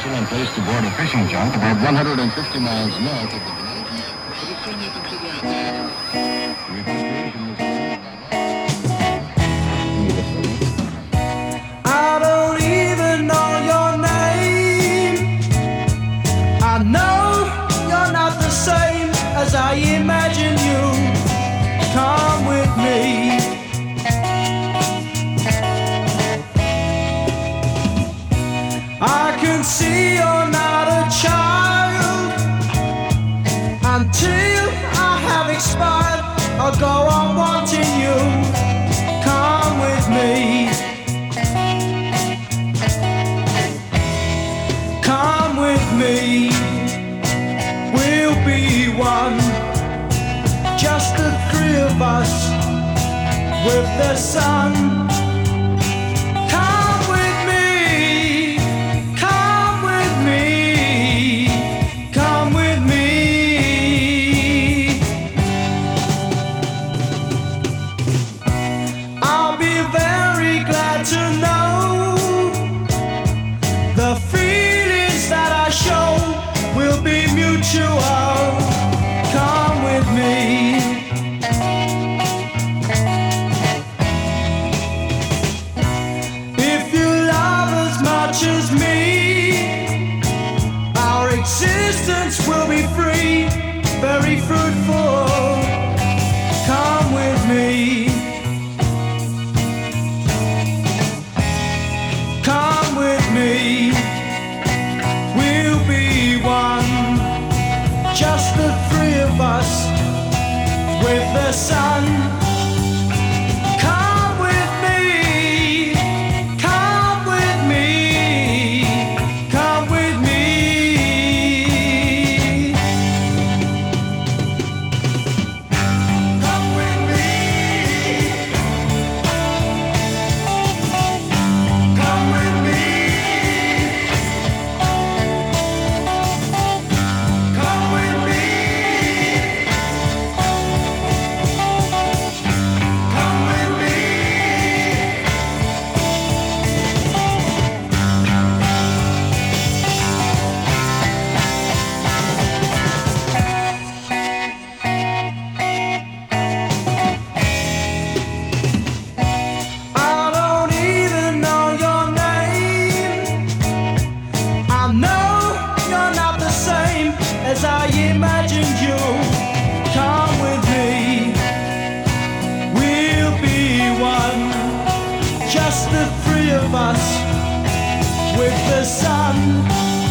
excellent place to board a fishing junk about 150 miles north of the village. Pretty soon you can figure out the evacuation was I don't even know your name. I know you're not the same as I imagine you. Come with me. I can see you're not a child until I have expired. I'll go on wanting you. Come with me. Come with me. We'll be one, just the three of us with the sun. Come with me. If you love as much as me, our existence will be free, very fruitful. Come with me. Come with me. We'll be one, just the three of us with the sun. Come with me, come with me, come with me. Come with me. Come with me. Come with me. As I imagined you, come with me. We'll be one, just the three of us with the sun.